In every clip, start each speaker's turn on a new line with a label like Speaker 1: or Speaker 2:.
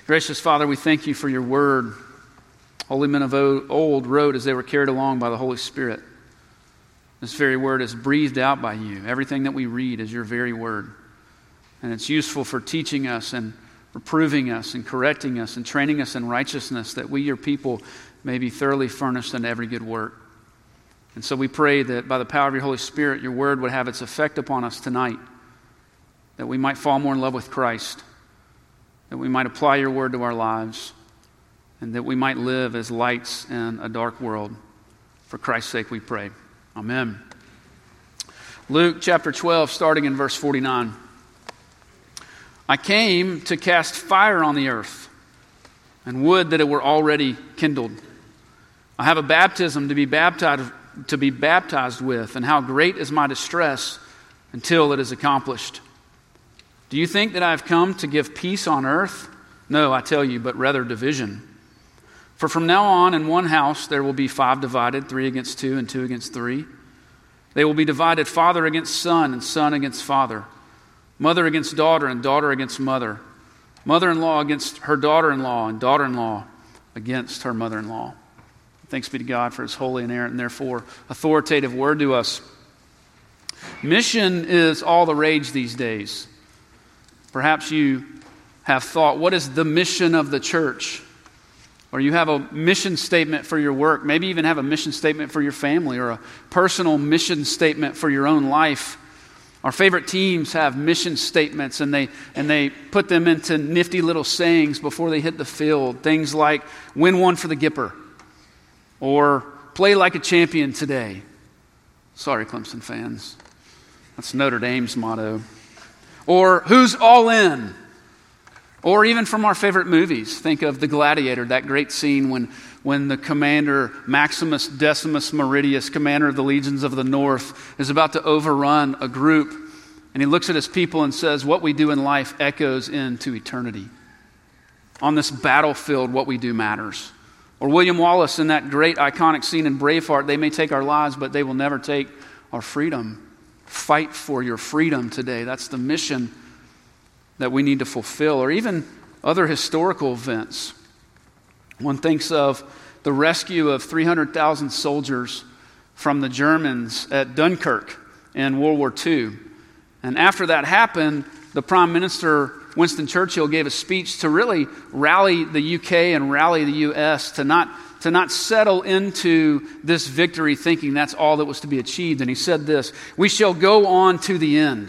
Speaker 1: Gracious Father, we thank you for your word. Holy men of old wrote as they were carried along by the Holy Spirit. This very word is breathed out by you. Everything that we read is your very word. And it's useful for teaching us and reproving us and correcting us and training us in righteousness, that we, your people, may be thoroughly furnished unto every good work. And so we pray that by the power of your Holy Spirit, your word would have its effect upon us tonight, that we might fall more in love with Christ, that we might apply your word to our lives, and that we might live as lights in a dark world. For Christ's sake we pray. Amen. Luke chapter 12, starting in verse 49. I came to cast fire on the earth, and would that it were already kindled. I have a baptism to be baptized with, and how great is my distress until it is accomplished. Do you think that I have come to give peace on earth? No, I tell you, but rather division. For from now on in one house there will be 5 divided, 3 against 2 and 2 against 3. They will be divided, father against son and son against father, mother against daughter and daughter against mother, mother-in-law against her daughter-in-law and daughter-in-law against her mother-in-law. Thanks be to God for his holy, inerrant, and therefore authoritative word to us. Mission is all the rage these days. Perhaps you have thought, what is the mission of the church? Or you have a mission statement for your work, maybe even have a mission statement for your family, or a personal mission statement for your own life. Our favorite teams have mission statements, and they put them into nifty little sayings before they hit the field. Things like, win one for the Gipper, or play like a champion today. Sorry, Clemson fans. That's Notre Dame's motto. Or who's all in? Or even from our favorite movies, think of The Gladiator, that great scene when the commander, Maximus Decimus Meridius, commander of the legions of the north, is about to overrun a group, and he looks at his people and says, what we do in life echoes into eternity. On this battlefield, what we do matters. Or William Wallace in that great iconic scene in Braveheart, they may take our lives, but they will never take our freedom. Fight for your freedom today. That's the mission that we need to fulfill. Or even other historical events. One thinks of the rescue of 300,000 soldiers from the Germans at Dunkirk in World War II. And after that happened, the Prime Minister, Winston Churchill, gave a speech to really rally the UK and rally the US to not settle into this victory thinking that's all that was to be achieved. And he said this, we shall go on to the end.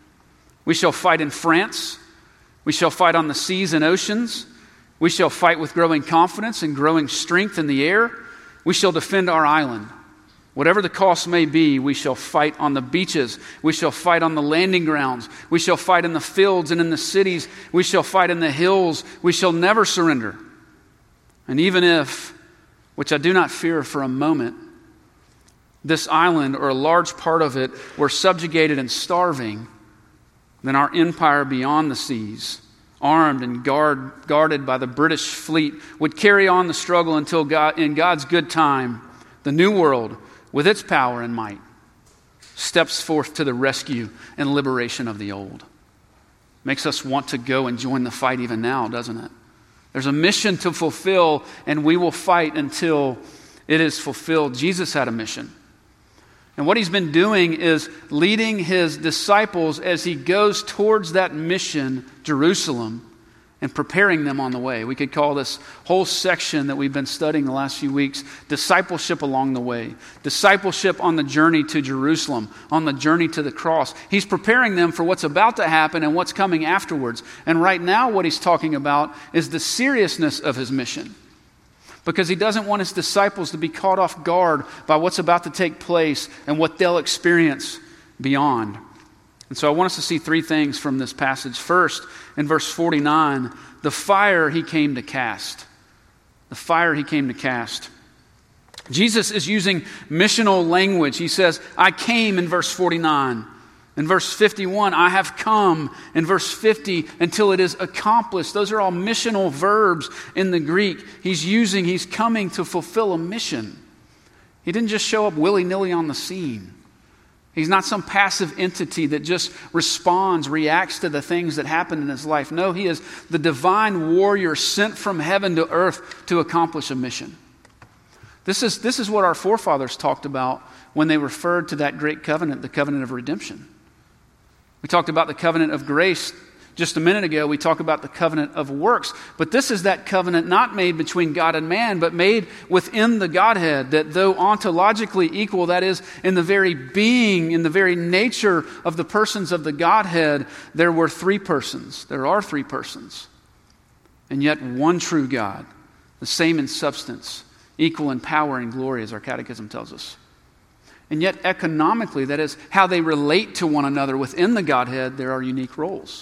Speaker 1: We shall fight in France. We shall fight on the seas and oceans. We shall fight with growing confidence and growing strength in the air. We shall defend our island. Whatever the cost may be, we shall fight on the beaches. We shall fight on the landing grounds. We shall fight in the fields and in the cities. We shall fight in the hills. We shall never surrender. And even if, which I do not fear for a moment, this island or a large part of it were subjugated and starving, then our empire beyond the seas, armed and guarded by the British fleet, would carry on the struggle until God, in God's good time, the new world, with its power and might, steps forth to the rescue and liberation of the old. Makes us want to go and join the fight even now, doesn't it? There's a mission to fulfill, and we will fight until it is fulfilled. Jesus had a mission. And what he's been doing is leading his disciples as he goes towards that mission, Jerusalem, and preparing them on the way. We could call this whole section that we've been studying the last few weeks, discipleship along the way. Discipleship on the journey to Jerusalem, on the journey to the cross. He's preparing them for what's about to happen and what's coming afterwards. And right now what he's talking about is the seriousness of his mission. Because he doesn't want his disciples to be caught off guard by what's about to take place and what they'll experience beyond. And so I want us to see 3 things from this passage. First, in verse 49, the fire he came to cast. The fire he came to cast. Jesus is using missional language. He says, I came in verse 49. In verse 51, I have come. In verse 50, until it is accomplished. Those are all missional verbs in the Greek. He's coming to fulfill a mission. He didn't just show up willy-nilly on the scene. He's not some passive entity that just reacts to the things that happen in his life. No, he is the divine warrior sent from heaven to earth to accomplish a mission. This is what our forefathers talked about when they referred to that great covenant, the covenant of redemption. We talked about the covenant of grace just a minute ago. We talked about the covenant of works. But this is that covenant not made between God and man, but made within the Godhead, that though ontologically equal, that is, in the very being, in the very nature of the persons of the Godhead, there are three persons. And yet one true God, the same in substance, equal in power and glory, as our catechism tells us. And yet economically, that is, how they relate to one another within the Godhead, there are unique roles.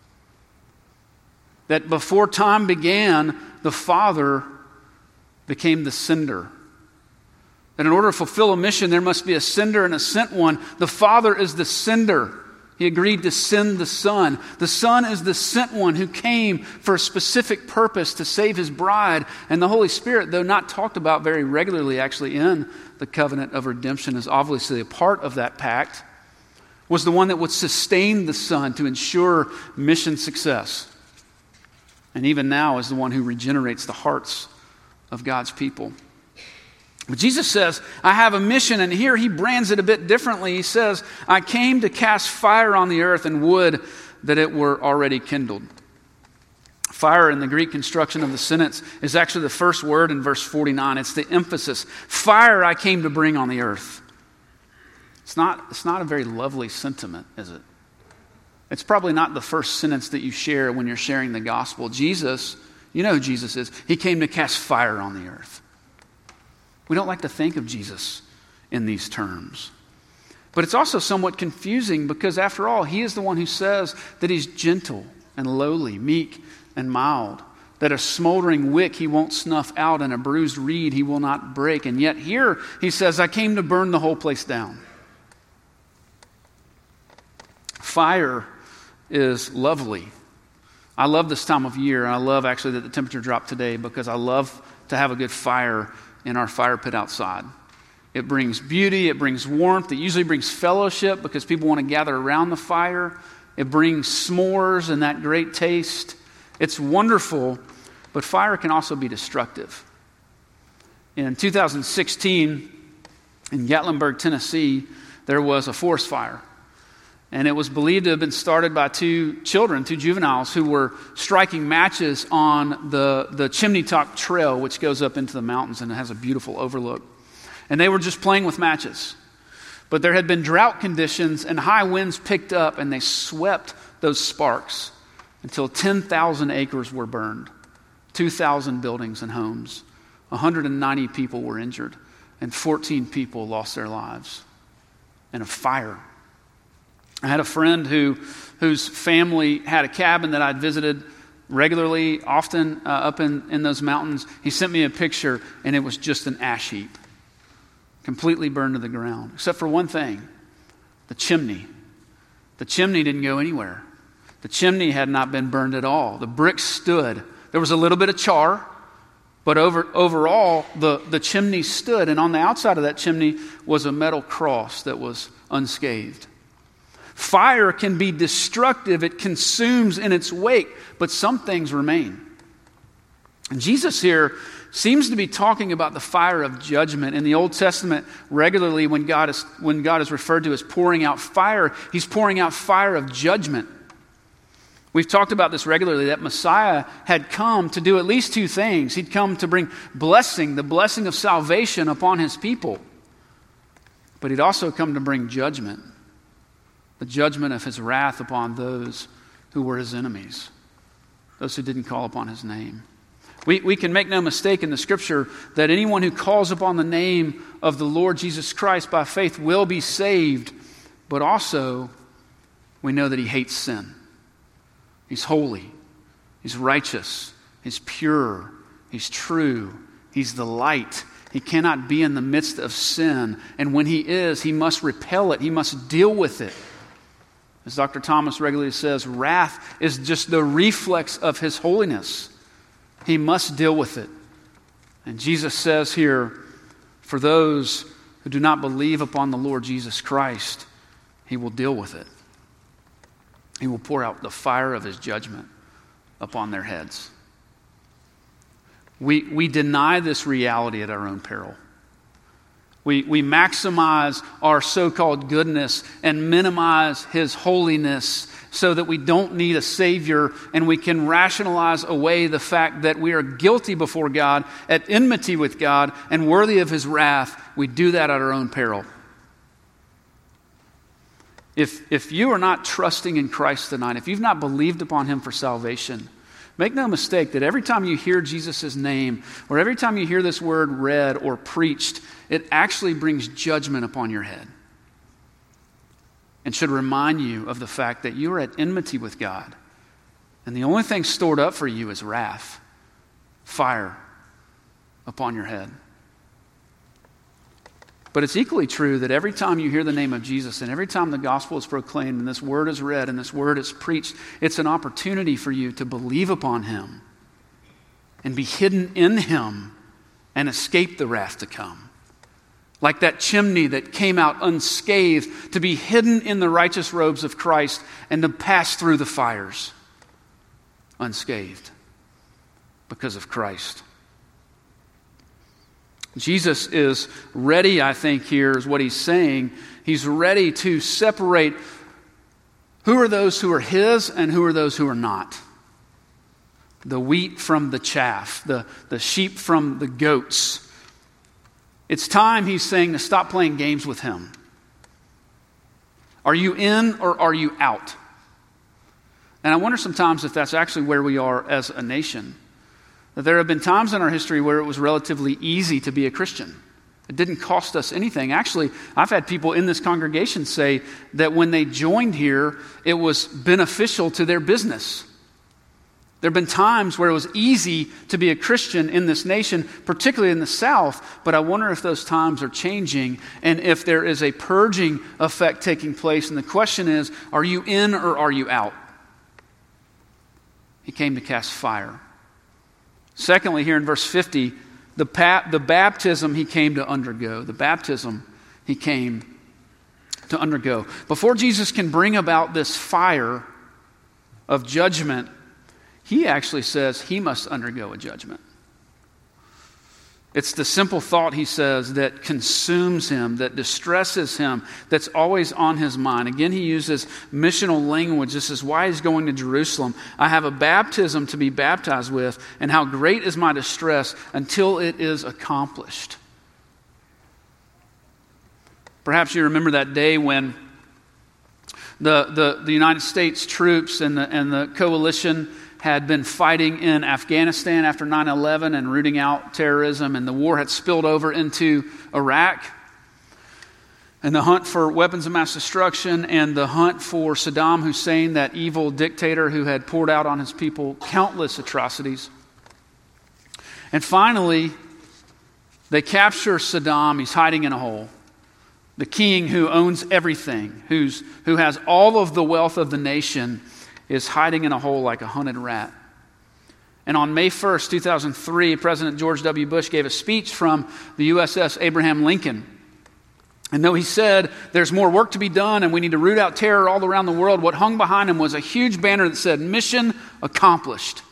Speaker 1: That before time began, the Father became the sender. That in order to fulfill a mission, there must be a sender and a sent one. The Father is the sender. He agreed to send the Son. The Son is the sent one who came for a specific purpose to save his bride. And the Holy Spirit, though not talked about very regularly actually in the covenant of redemption, is obviously a part of that pact, was the one that would sustain the Son to ensure mission success. And even now is the one who regenerates the hearts of God's people. But Jesus says, I have a mission, and here he brands it a bit differently. He says, I came to cast fire on the earth and would that it were already kindled. Fire in the Greek construction of the sentence is actually the first word in verse 49. It's the emphasis. Fire I came to bring on the earth. It's not a very lovely sentiment, is it? It's probably not the first sentence that you share when you're sharing the gospel. Jesus, you know who Jesus is. He came to cast fire on the earth. We don't like to think of Jesus in these terms. But it's also somewhat confusing because, after all, he is the one who says that he's gentle and lowly, meek and mild, that a smoldering wick he won't snuff out and a bruised reed he will not break. And yet here he says, I came to burn the whole place down. Fire is lovely. I love this time of year, and I love actually that the temperature dropped today because I love to have a good fire in our fire pit outside. It brings beauty, it brings warmth, it usually brings fellowship because people want to gather around the fire. It brings s'mores and that great taste. It's wonderful, but fire can also be destructive. In 2016, in Gatlinburg, Tennessee, there was a forest fire. And it was believed to have been started by two juveniles, who were striking matches on the Chimney Top Trail, which goes up into the mountains and it has a beautiful overlook. And they were just playing with matches. But there had been drought conditions and high winds picked up, and they swept those sparks until 10,000 acres were burned, 2,000 buildings and homes, 190 people were injured, and 14 people lost their lives in a fire. I had a friend whose family had a cabin that I'd visited regularly, often up in those mountains. He sent me a picture, and it was just an ash heap, completely burned to the ground, except for one thing, the chimney. The chimney didn't go anywhere. The chimney had not been burned at all. The bricks stood. There was a little bit of char, but overall, the chimney stood, and on the outside of that chimney was a metal cross that was unscathed. Fire can be destructive. It consumes in its wake, but some things remain. And Jesus here seems to be talking about the fire of judgment. In the Old Testament, regularly when God is referred to as pouring out fire, he's pouring out fire of judgment. We've talked about this regularly, that Messiah had come to do at least two things. He'd come to bring blessing, the blessing of salvation upon his people. But he'd also come to bring judgment. The judgment of his wrath upon those who were his enemies, those who didn't call upon his name. We can make no mistake in the Scripture that anyone who calls upon the name of the Lord Jesus Christ by faith will be saved, but also we know that he hates sin. He's holy, he's righteous, he's pure, he's true, he's the light. He cannot be in the midst of sin, and when he is, he must repel it, he must deal with it. As Dr. Thomas regularly says, wrath is just the reflex of his holiness. He must deal with it. And Jesus says here, for those who do not believe upon the Lord Jesus Christ, He will deal with it. He will pour out the fire of his judgment upon their heads. We deny this reality at our own peril. We maximize our so-called goodness and minimize his holiness so that we don't need a Savior, and we can rationalize away the fact that we are guilty before God, at enmity with God, and worthy of his wrath. We do that at our own peril. If you are not trusting in Christ tonight, if you've not believed upon him for salvation, make no mistake that every time you hear Jesus' name, or every time you hear this word read or preached, it actually brings judgment upon your head. And should remind you of the fact that you are at enmity with God. And the only thing stored up for you is wrath, fire upon your head. But it's equally true that every time you hear the name of Jesus and every time the gospel is proclaimed and this word is read and this word is preached, it's an opportunity for you to believe upon him and be hidden in him and escape the wrath to come. Like that chimney that came out unscathed, to be hidden in the righteous robes of Christ and to pass through the fires unscathed because of Christ. Jesus is ready, I think, here is what he's saying. He's ready to separate who are those who are his and who are those who are not. The wheat from the chaff, the sheep from the goats. It's time, he's saying, to stop playing games with him. Are you in or are you out? And I wonder sometimes if that's actually where we are as a nation. That there have been times in our history where it was relatively easy to be a Christian. It didn't cost us anything. Actually, I've had people in this congregation say that when they joined here, it was beneficial to their business. There have been times where it was easy to be a Christian in this nation, particularly in the South, but I wonder if those times are changing and if there is a purging effect taking place. And the question is, are you in or are you out? He came to cast fire. Secondly, here in verse 50, the baptism he came to undergo. The baptism he came to undergo. Before Jesus can bring about this fire of judgment, he actually says he must undergo a judgment. It's the simple thought, he says, that consumes him, that distresses him, that's always on his mind. Again, he uses missional language. This is why he's going to Jerusalem. I have a baptism to be baptized with, and how great is my distress until it is accomplished. Perhaps you remember that day when the United States troops and the coalition had been fighting in Afghanistan after 9/11 and rooting out terrorism, and the war had spilled over into Iraq. And the hunt for weapons of mass destruction and the hunt for Saddam Hussein, that evil dictator who had poured out on his people countless atrocities. And finally, they capture Saddam. He's hiding in a hole. The king who owns everything, who has all of the wealth of the nation, is hiding in a hole like a hunted rat. And on May 1st, 2003, President George W. Bush gave a speech from the USS Abraham Lincoln. And though he said there's more work to be done and we need to root out terror all around the world, what hung behind him was a huge banner that said, "Mission accomplished."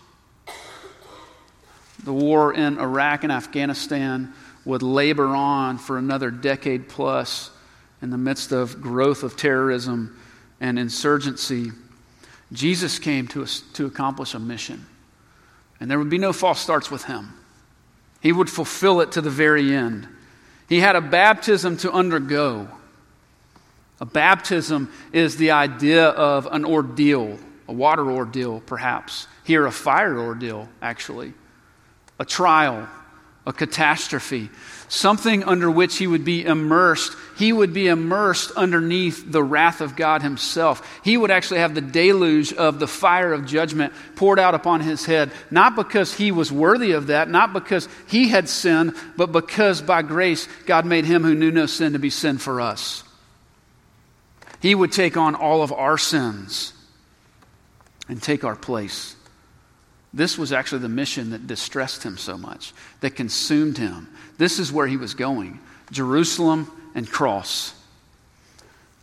Speaker 1: The war in Iraq and Afghanistan would labor on for another decade plus in the midst of growth of terrorism and insurgency. Jesus came to accomplish a mission. And there would be no false starts with him. He would fulfill it to the very end. He had a baptism to undergo. A baptism is the idea of an ordeal, a water ordeal perhaps. Here, a fire ordeal, actually. A trial, a catastrophe. Something under which he would be immersed. He would be immersed underneath the wrath of God himself. He would actually have the deluge of the fire of judgment poured out upon his head, not because he was worthy of that, not because he had sinned, but because by grace God made him who knew no sin to be sin for us. He would take on all of our sins and take our place. This was actually the mission that distressed him so much, that consumed him. This is where he was going, Jerusalem and cross.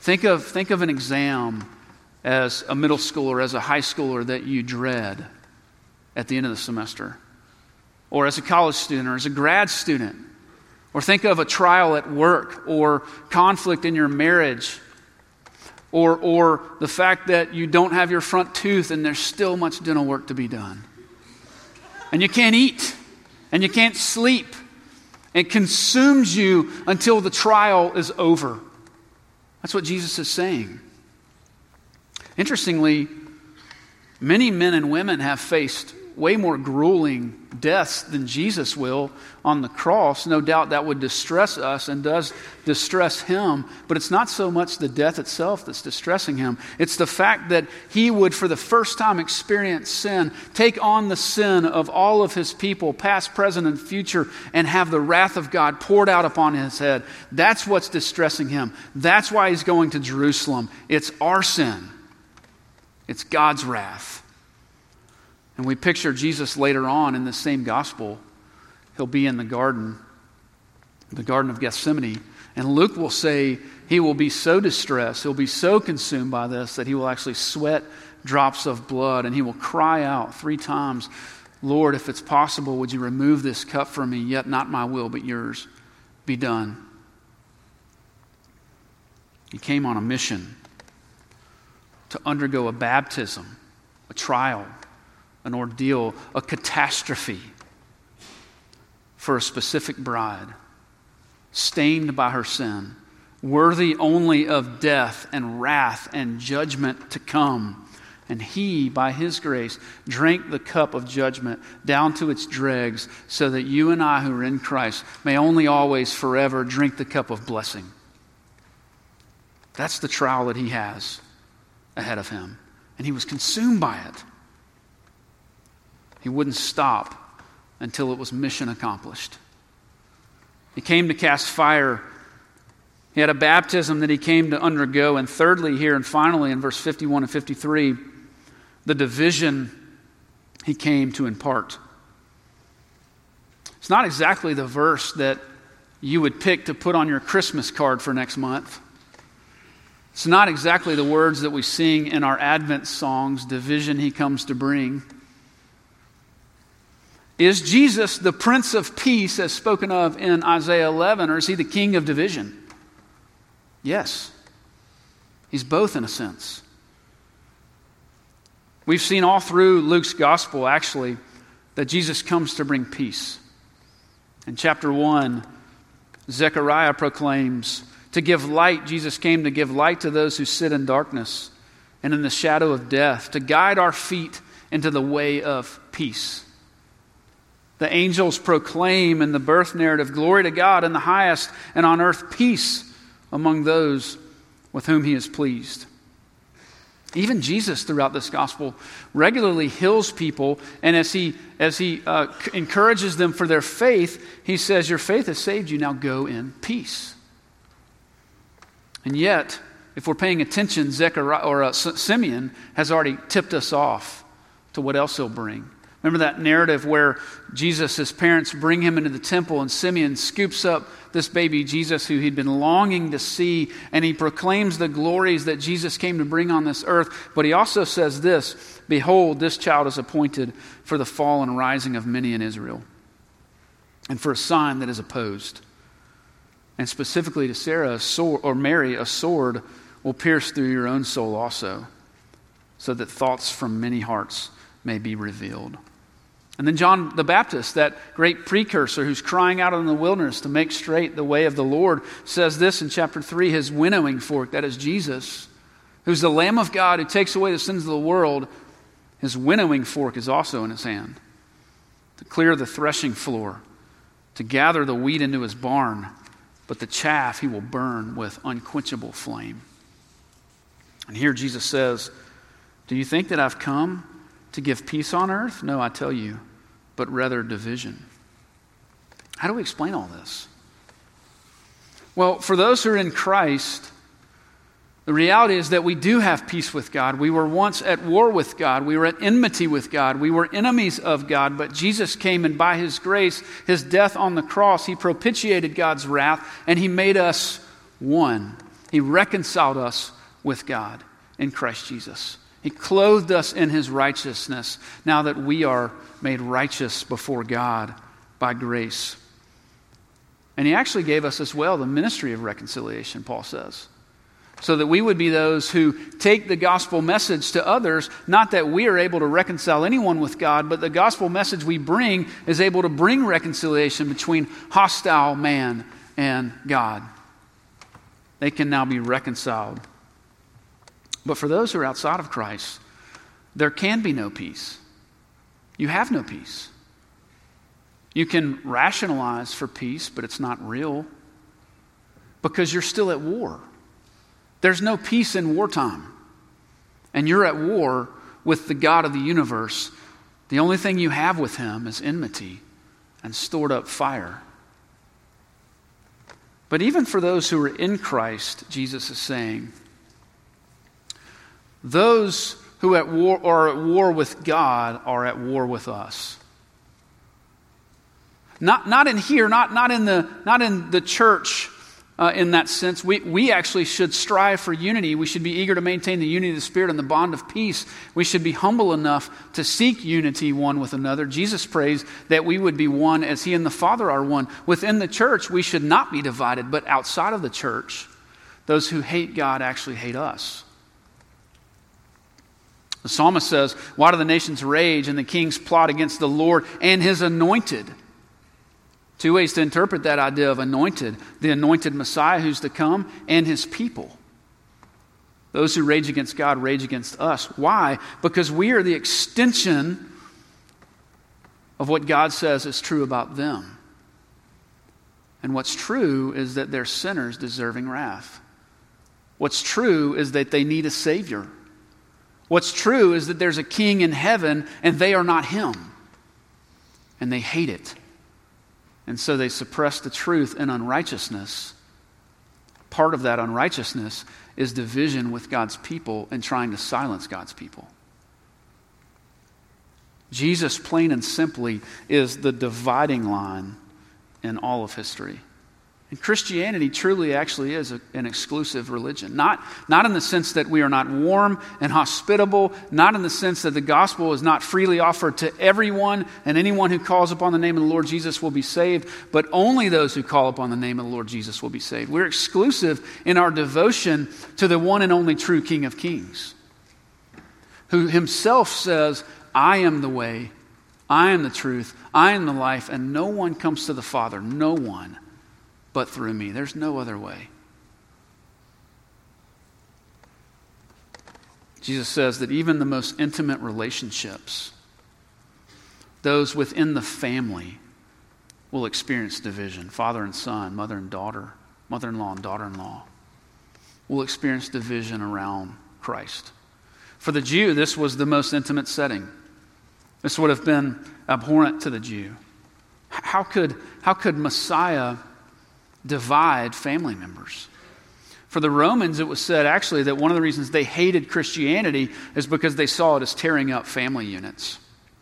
Speaker 1: Think of an exam as a middle schooler, as a high schooler that you dread at the end of the semester, or as a college student, or as a grad student. Or think of a trial at work, or conflict in your marriage, or the fact that you don't have your front tooth and there's still much dental work to be done. And you can't eat, and you can't sleep. It consumes you until the trial is over. That's what Jesus is saying. Interestingly, many men and women have faced way more grueling deaths than Jesus will on the cross. No doubt that would distress us and does distress him, but it's not so much the death itself that's distressing him. It's the fact that he would, for the first time, experience sin, take on the sin of all of his people, past, present, and future, and have the wrath of God poured out upon his head. That's what's distressing him. That's why he's going to Jerusalem. It's our sin. It's God's wrath. And we picture Jesus later on in the same gospel. He'll be in the garden of Gethsemane. And Luke will say he will be so distressed, he'll be so consumed by this that he will actually sweat drops of blood, and he will cry out 3 times, "Lord, if it's possible, would you remove this cup from me? Yet not my will, but yours be done." He came on a mission to undergo a baptism, a trial, an ordeal, a catastrophe for a specific bride, stained by her sin, worthy only of death and wrath and judgment to come. And he, by his grace, drank the cup of judgment down to its dregs so that you and I who are in Christ may only always forever drink the cup of blessing. That's the trial that he has ahead of him. And he was consumed by it. He wouldn't stop until it was mission accomplished. He came to cast fire. He had a baptism that he came to undergo. And thirdly, here and finally in verse 51 and 53, the division he came to impart. It's not exactly the verse that you would pick to put on your Christmas card for next month. It's not exactly the words that we sing in our Advent songs, "Division he comes to bring." Is Jesus the Prince of Peace as spoken of in Isaiah 11, or is he the King of division? Yes. He's both in a sense. We've seen all through Luke's gospel, actually, that Jesus comes to bring peace. In chapter 1, Zechariah proclaims, to give light, Jesus came to give light to those who sit in darkness and in the shadow of death, to guide our feet into the way of peace. The angels proclaim in the birth narrative, glory to God in the highest, and on earth peace among those with whom he is pleased. Even Jesus throughout this gospel regularly heals people, and as he encourages them for their faith, he says, your faith has saved you, now go in peace. And yet, if we're paying attention, Simeon has already tipped us off to what else he'll bring. Remember that narrative where his parents bring him into the temple, and Simeon scoops up this baby Jesus who he'd been longing to see, and he proclaims the glories that Jesus came to bring on this earth. But he also says this, behold, this child is appointed for the fall and rising of many in Israel, and for a sign that is opposed. And specifically to Mary, a sword will pierce through your own soul also, so that thoughts from many hearts may be revealed. And then John the Baptist, that great precursor who's crying out in the wilderness to make straight the way of the Lord, says this in chapter 3, his winnowing fork, that is Jesus, who's the Lamb of God who takes away the sins of the world, his winnowing fork is also in his hand to clear the threshing floor, to gather the wheat into his barn, but the chaff he will burn with unquenchable flame. And here Jesus says, do you think that I've come to give peace on earth? No, I tell you, but rather division. How do we explain all this? Well, for those who are in Christ, the reality is that we do have peace with God. We were once at war with God. We were at enmity with God. We were enemies of God, but Jesus came, and by his grace, his death on the cross, he propitiated God's wrath, and he made us one. He reconciled us with God in Christ Jesus. He clothed us in his righteousness now that we are made righteous before God by grace. And he actually gave us as well the ministry of reconciliation, Paul says, so that we would be those who take the gospel message to others, not that we are able to reconcile anyone with God, but the gospel message we bring is able to bring reconciliation between hostile man and God. They can now be reconciled. But for those who are outside of Christ, there can be no peace. You have no peace. You can rationalize for peace, but it's not real because you're still at war. There's no peace in wartime. And you're at war with the God of the universe. The only thing you have with him is enmity and stored up fire. But even for those who are in Christ, Jesus is saying, those who are at war with God are at war with us. Not in here, not in the church in that sense. We actually should strive for unity. We should be eager to maintain the unity of the Spirit and the bond of peace. We should be humble enough to seek unity one with another. Jesus prays that we would be one as he and the Father are one. Within the church, we should not be divided, but outside of the church, those who hate God actually hate us. The psalmist says, "Why do the nations rage and the kings plot against the Lord and his anointed?" Two ways to interpret that idea of anointed: the anointed Messiah who's to come, and his people. Those who rage against God rage against us. Why? Because we are the extension of what God says is true about them. And what's true is that they're sinners deserving wrath. What's true is that they need a Savior. What's true is that there's a king in heaven and they are not him. And they hate it. And so they suppress the truth in unrighteousness. Part of that unrighteousness is division with God's people and trying to silence God's people. Jesus, plain and simply, is the dividing line in all of history. And Christianity truly actually is an exclusive religion. Not in the sense that we are not warm and hospitable, not in the sense that the gospel is not freely offered to everyone and anyone who calls upon the name of the Lord Jesus will be saved, but only those who call upon the name of the Lord Jesus will be saved. We're exclusive in our devotion to the one and only true King of Kings, who himself says, "I am the way, I am the truth, I am the life, and no one comes to the Father, no one, but through me." There's no other way. Jesus says that even the most intimate relationships, those within the family, will experience division. Father and son, mother and daughter, mother-in-law and daughter-in-law will experience division around Christ. For the Jew, this was the most intimate setting. This would have been abhorrent to the Jew. How could Messiah divide family members? For the Romans, it was said actually that one of the reasons they hated Christianity is because they saw it as tearing up family units.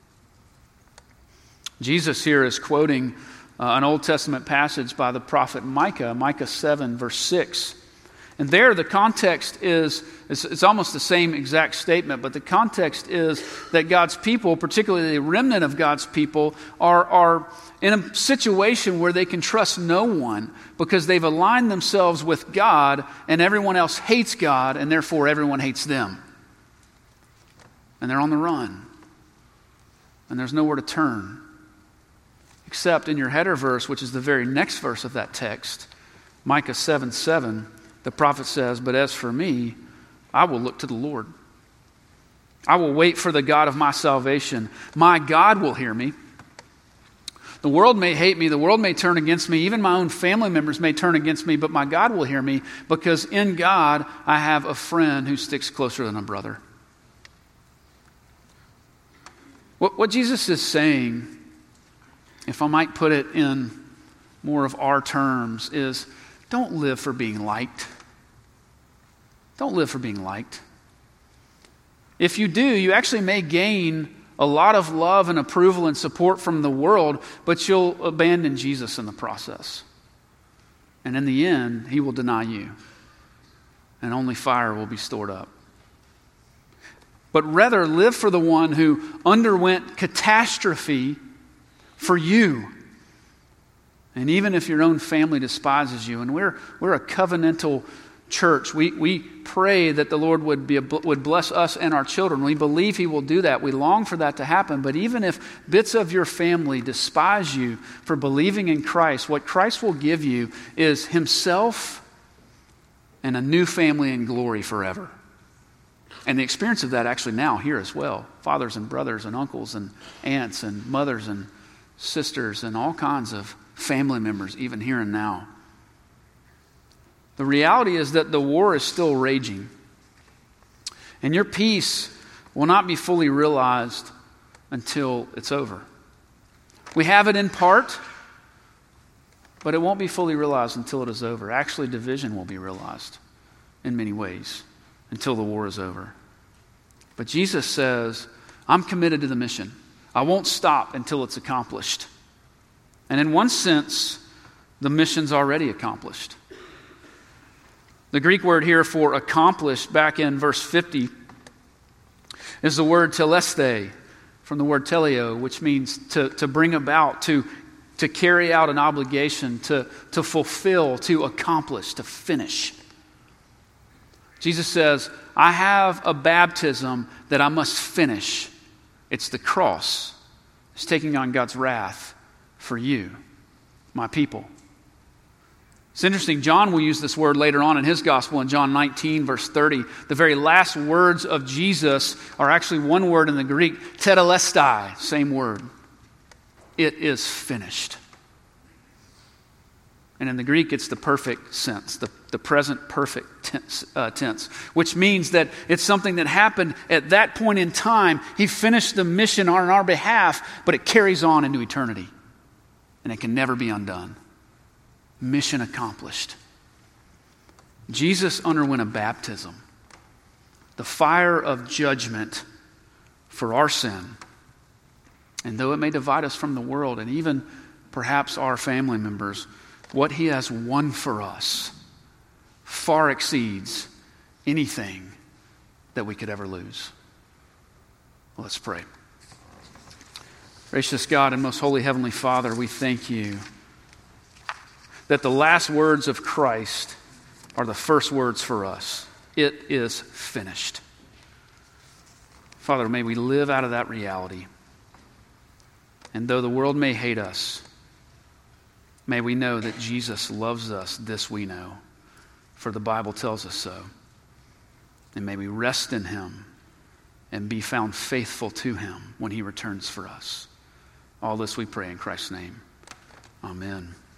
Speaker 1: Jesus here is quoting an Old Testament passage by the prophet Micah, Micah 7, verse 6. And there the context is, it's almost the same exact statement, but the context is that God's people, particularly the remnant of God's people, are in a situation where they can trust no one because they've aligned themselves with God and everyone else hates God and therefore everyone hates them. And they're on the run. And there's nowhere to turn. Except in your header verse, which is the very next verse of that text, Micah 7:7, the prophet says, "But as for me, I will look to the Lord. I will wait for the God of my salvation. My God will hear me. The world may hate me, the world may turn against me, even my own family members may turn against me, but my God will hear me, because in God I have a friend who sticks closer than a brother." What Jesus is saying, if I might put it in more of our terms, is don't live for being liked. Don't live for being liked. If you do, you actually may gain a lot of love and approval and support from the world, but you'll abandon Jesus in the process. And in the end, he will deny you. and only fire will be stored up. But rather live for the one who underwent catastrophe for you. And even if your own family despises you, and we're a covenantal church, we pray that the Lord would bless us and our children. We believe He will do that. We long for that to happen. But even if bits of your family despise you for believing in Christ, what Christ will give you is Himself and a new family in glory forever. And the experience of that actually now here as well. Fathers and brothers and uncles and aunts and mothers and sisters and all kinds of family members, even here and now. The reality is that the war is still raging. And your peace will not be fully realized until it's over. We have it in part, but it won't be fully realized until it is over. Actually, division will be realized in many ways until the war is over. But Jesus says, I'm committed to the mission. I won't stop until it's accomplished. And in one sense, the mission's already accomplished. The Greek word here for accomplished back in verse 50 is the word teleste, from the word teleo, which means to bring about, to carry out an obligation, to fulfill, to accomplish, to finish. Jesus says, I have a baptism that I must finish. It's the cross. It's taking on God's wrath for you, my people. It's interesting, John will use this word later on in his gospel in John 19, verse 30. The very last words of Jesus are actually one word in the Greek, tetelestai, same word. It is finished. And in the Greek, it's the perfect sense, the present perfect tense, which means that it's something that happened at that point in time. He finished the mission on our behalf, but it carries on into eternity, and it can never be undone. Mission accomplished. Jesus underwent a baptism, the fire of judgment for our sin. And though it may divide us from the world and even perhaps our family members, what He has won for us far exceeds anything that we could ever lose. Let's pray. Gracious God and most holy Heavenly Father, we thank You that the last words of Christ are the first words for us. It is finished. Father, may we live out of that reality. And though the world may hate us, may we know that Jesus loves us. This we know, for the Bible tells us so. And may we rest in Him and be found faithful to Him when He returns for us. All this we pray in Christ's name. Amen.